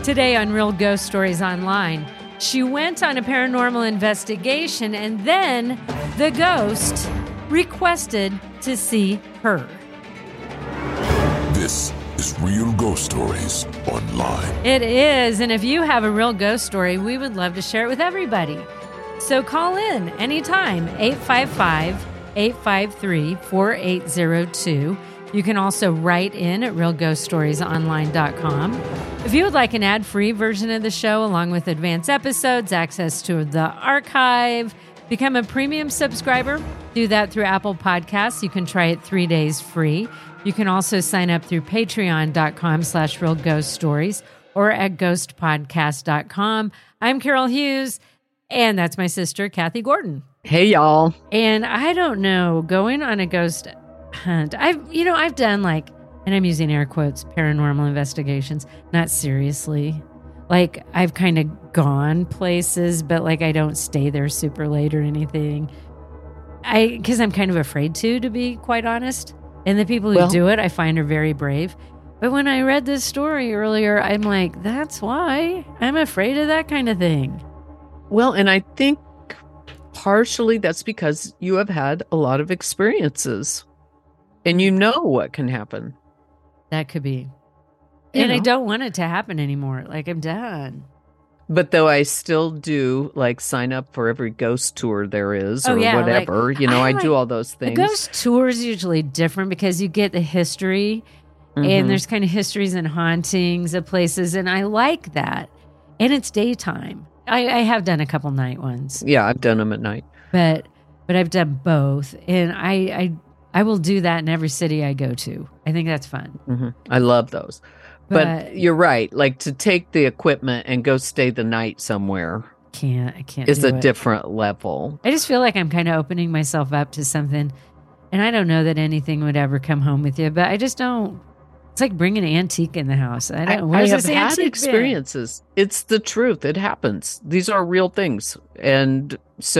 Today on Real Ghost Stories Online, she went on a paranormal investigation and then the ghost requested to see her. This is Real Ghost Stories Online. It is, and if you have a real ghost story, we would love to share it with everybody. So call in anytime, 855-853-4802. You can also write in at realghoststoriesonline.com. If you would like an ad-free version of the show, along with advanced episodes, access to the archive, become a premium subscriber. Do that through Apple Podcasts. You can try it 3 days free. You can also sign up through patreon.com/realghoststories or at ghostpodcast.com. I'm Carol Hughes, and that's my sister, Kathy Gordon. Hey, y'all. And I don't know, going on a ghost hunt, I've done and I'm using air quotes, paranormal investigations, not seriously. I've kind of gone places, but I don't stay there super late or anything. Because I'm kind of afraid to be quite honest. And the people who do it, I find are very brave. But when I read this story earlier, I'm like, that's why I'm afraid of that kind of thing. Well, and I think partially that's because you have had a lot of experiences and you know what can happen. That could be. And I don't want it to happen anymore. I'm done. But though I still do sign up for every ghost tour there is or whatever, I do all those things. A ghost tour is usually different because you get the history and there's kind of histories and hauntings of places. And I like that. And it's daytime. I have done a couple night ones. Yeah, I've done them at night. But I've done both. And I will do that in every city I go to. I think that's fun. Mm-hmm. I love those. But you're right. To take the equipment and go stay the night somewhere. I can't is do a it. Different level. I just feel like I'm kind of opening myself up to something. And I don't know that anything would ever come home with you, but I just don't. It's like bringing an antique in the house. I don't. I have had experiences. It's the truth. It happens. These are real things. And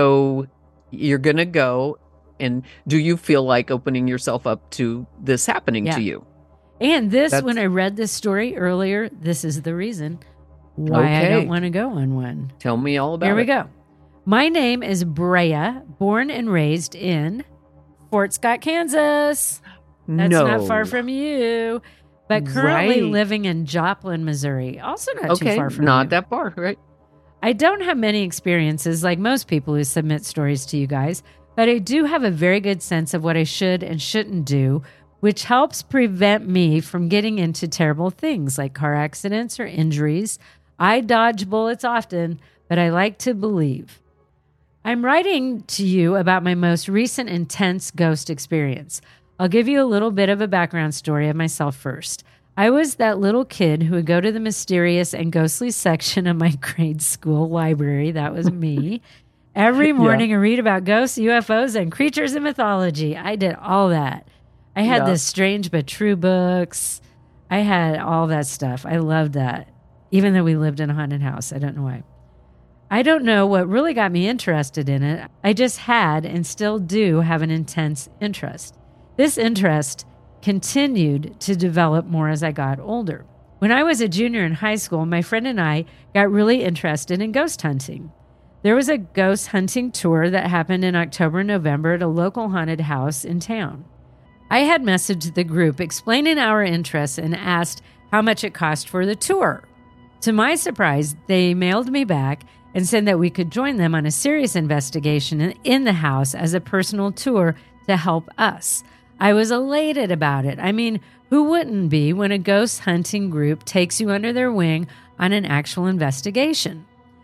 so you're going to go. And do you feel like opening yourself up to this happening to you? And when I read this story earlier, this is the reason why I don't want to go on one. Tell me all about it. Here we go. My name is Brea, born and raised in Fort Scott, Kansas. That's not far from you. But currently living in Joplin, Missouri. Also not too far from you. Not that far, right? I don't have many experiences like most people who submit stories to you guys, but I do have a very good sense of what I should and shouldn't do, which helps prevent me from getting into terrible things like car accidents or injuries. I dodge bullets often, but I like to believe. I'm writing to you about my most recent intense ghost experience. I'll give you a little bit of a background story of myself first. I was that little kid who would go to the mysterious and ghostly section of my grade school library. That was me. Every morning and read about ghosts, UFOs, and creatures in mythology. I did all that. I had the Strange But True books. I had all that stuff. I loved that. Even though we lived in a haunted house. I don't know why. I don't know what really got me interested in it. I just had and still do have an intense interest. This interest continued to develop more as I got older. When I was a junior in high school, my friend and I got really interested in ghost hunting. There was a ghost hunting tour that happened in October and November at a local haunted house in town. I had messaged the group explaining our interests and asked how much it cost for the tour. To my surprise, they mailed me back and said that we could join them on a serious investigation in the house as a personal tour to help us. I was elated about it. I mean, who wouldn't be when a ghost hunting group takes you under their wing on an actual investigation?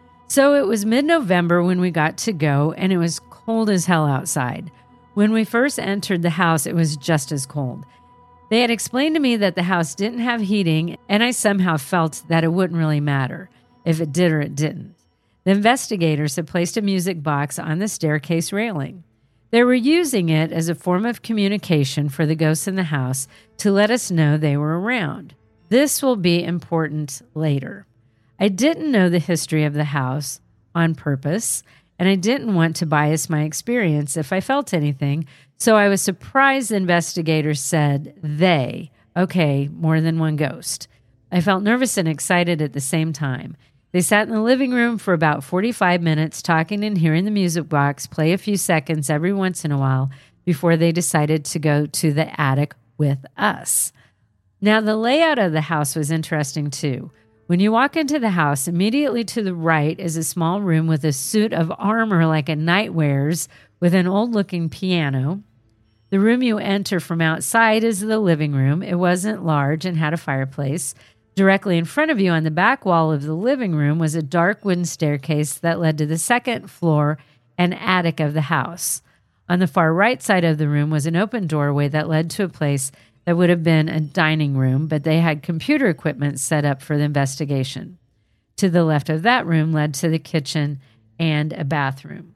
So it was mid-November when we got to go, and it was cold as hell outside. When we first entered the house, it was just as cold. They had explained to me that the house didn't have heating, and I somehow felt that it wouldn't really matter if it did or it didn't. The investigators had placed a music box on the staircase railing. They were using it as a form of communication for the ghosts in the house to let us know they were around. This will be important later. I didn't know the history of the house on purpose, and I didn't want to bias my experience if I felt anything, so I was surprised the investigators said more than one ghost. I felt nervous and excited at the same time. They sat in the living room for about 45 minutes, talking and hearing the music box play a few seconds every once in a while before they decided to go to the attic with us. Now, the layout of the house was interesting too. When you walk into the house, immediately to the right is a small room with a suit of armor like a knight wears, with an old-looking piano. The room you enter from outside is the living room. It wasn't large and had a fireplace. Directly in front of you on the back wall of the living room was a dark wooden staircase that led to the second floor and attic of the house. On the far right side of the room was an open doorway that led to a place that would have been a dining room, but they had computer equipment set up for the investigation. To the left of that room led to the kitchen and a bathroom.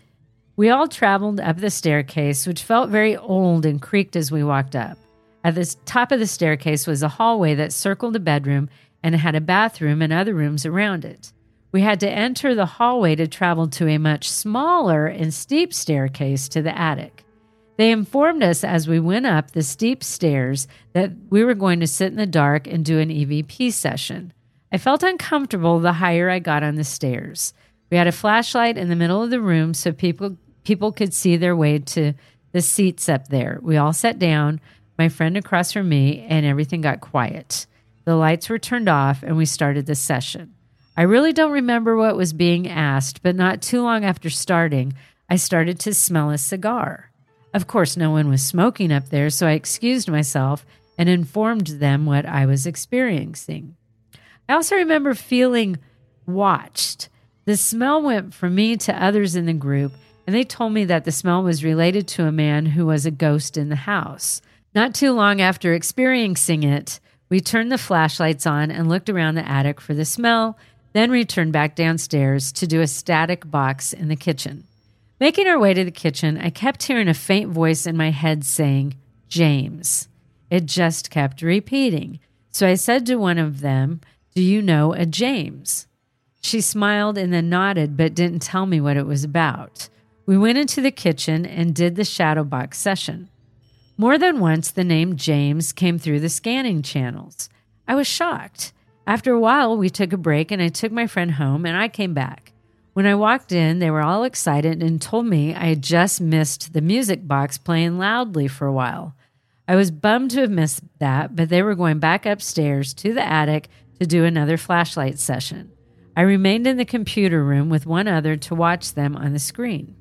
We all traveled up the staircase, which felt very old and creaked as we walked up. At the top of the staircase was a hallway that circled a bedroom and had a bathroom and other rooms around it. We had to enter the hallway to travel to a much smaller and steep staircase to the attic. They informed us as we went up the steep stairs that we were going to sit in the dark and do an EVP session. I felt uncomfortable the higher I got on the stairs. We had a flashlight in the middle of the room so people could see their way to the seats up there. We all sat down, my friend across from me, and everything got quiet. The lights were turned off and we started the session. I really don't remember what was being asked, but not too long after starting, I started to smell a cigar. Of course, no one was smoking up there, so I excused myself and informed them what I was experiencing. I also remember feeling watched. The smell went from me to others in the group, and they told me that the smell was related to a man who was a ghost in the house. Not too long after experiencing it, we turned the flashlights on and looked around the attic for the smell, then returned back downstairs to do a static box in the kitchen. Making our way to the kitchen, I kept hearing a faint voice in my head saying, "James." It just kept repeating. So I said to one of them, "Do you know a James?" She smiled and then nodded, but didn't tell me what it was about. We went into the kitchen and did the shadow box session. More than once, the name James came through the scanning channels. I was shocked. After a while, we took a break and I took my friend home and I came back. When I walked in, they were all excited and told me I had just missed the music box playing loudly for a while. I was bummed to have missed that, but they were going back upstairs to the attic to do another flashlight session. I remained in the computer room with one other to watch them on the screen.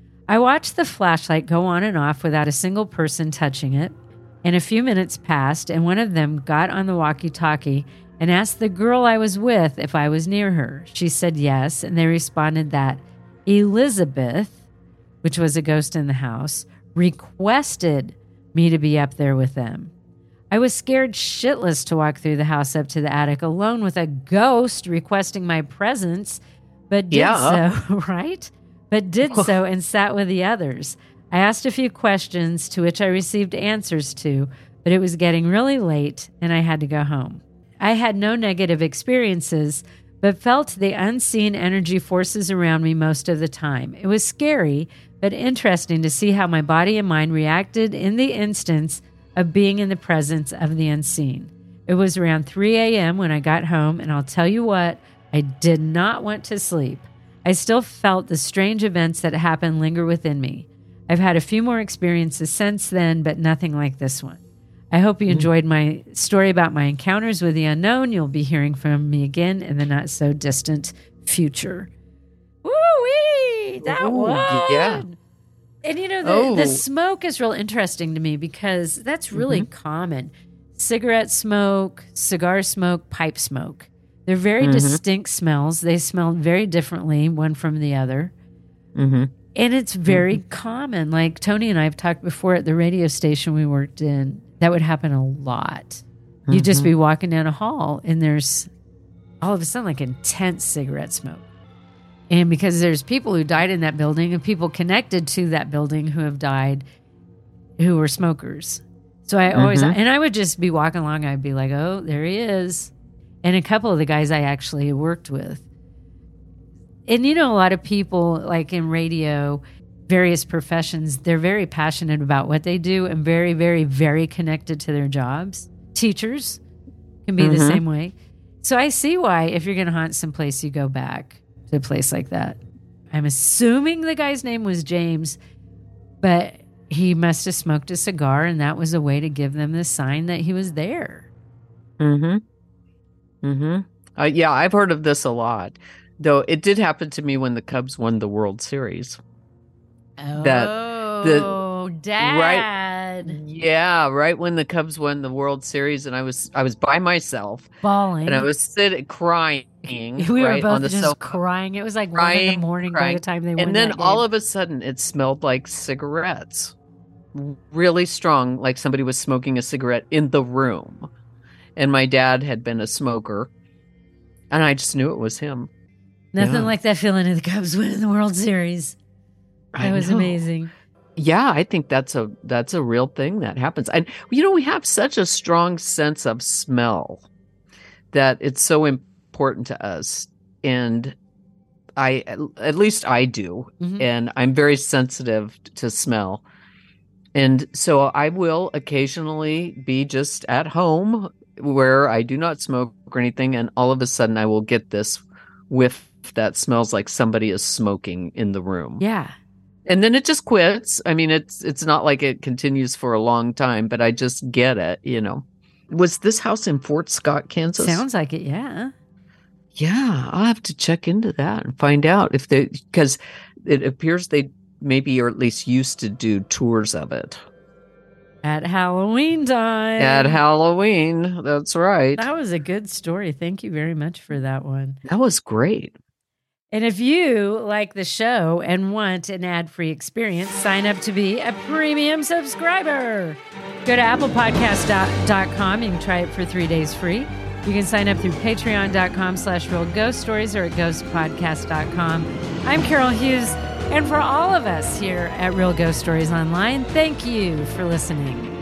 I watched the flashlight go on and off without a single person touching it, and a few minutes passed, and one of them got on the walkie-talkie and asked the girl I was with if I was near her. She said yes, and they responded that Elizabeth, which was a ghost in the house, requested me to be up there with them. I was scared shitless to walk through the house up to the attic alone with a ghost requesting my presence, but did so, right? But did so and sat with the others. I asked a few questions to which I received answers to, but it was getting really late and I had to go home. I had no negative experiences, but felt the unseen energy forces around me most of the time. It was scary, but interesting to see how my body and mind reacted in the instance of being in the presence of the unseen. It was around 3 a.m. when I got home, and I'll tell you what, I did not want to sleep. I still felt the strange events that happened linger within me. I've had a few more experiences since then, but nothing like this one. I hope you enjoyed my story about my encounters with the unknown. You'll be hearing from me again in the not-so-distant future. Woo-wee! That one! Yeah. And, you know, the smoke is real interesting to me because that's really common. Cigarette smoke, cigar smoke, pipe smoke. They're very distinct smells. They smell very differently one from the other. And it's very common. Like Tony and I have talked before at the radio station we worked in. That would happen a lot. You'd just be walking down a hall and there's all of a sudden like intense cigarette smoke. And because there's people who died in that building and people connected to that building who have died who were smokers. So I always, and I would just be walking along. I'd be like, oh, there he is. And a couple of the guys I actually worked with. And you know, a lot of people like in radio, various professions, they're very passionate about what they do and very, very, very connected to their jobs. Teachers can be the same way. So I see why if you're going to haunt someplace, you go back to a place like that. I'm assuming the guy's name was James, but he must have smoked a cigar, and that was a way to give them the sign that he was there. Yeah, I've heard of this a lot, though it did happen to me when the Cubs won the World Series. Dad. Right when the Cubs won the World Series, and I was by myself, bawling, and I was sitting crying. We were both just crying. It was like 1 a.m. by the time they won. And then all of a sudden, it smelled like cigarettes, really strong, like somebody was smoking a cigarette in the room. And my dad had been a smoker, and I just knew it was him. Nothing like that feeling of the Cubs winning the World Series. That was amazing. Yeah, I think that's a real thing that happens. And we have such a strong sense of smell that it's so important to us. And at least I do. And I'm very sensitive to smell. And so I will occasionally be just at home where I do not smoke or anything, and all of a sudden I will get this whiff that smells like somebody is smoking in the room. Yeah. And then it just quits. I mean, it's not like it continues for a long time, but I just get it, Was this house in Fort Scott, Kansas? Sounds like it, yeah. Yeah, I'll have to check into that and find out because it appears they maybe, or at least used to do tours of it. At Halloween time. At Halloween, that's right. That was a good story. Thank you very much for that one. That was great. And if you like the show and want an ad-free experience, sign up to be a premium subscriber. Go to applepodcast.com. You can try it for 3 days free. You can sign up through patreon.com/realghoststories or at ghostpodcast.com. I'm Carol Hughes, and for all of us here at Real Ghost Stories Online, thank you for listening.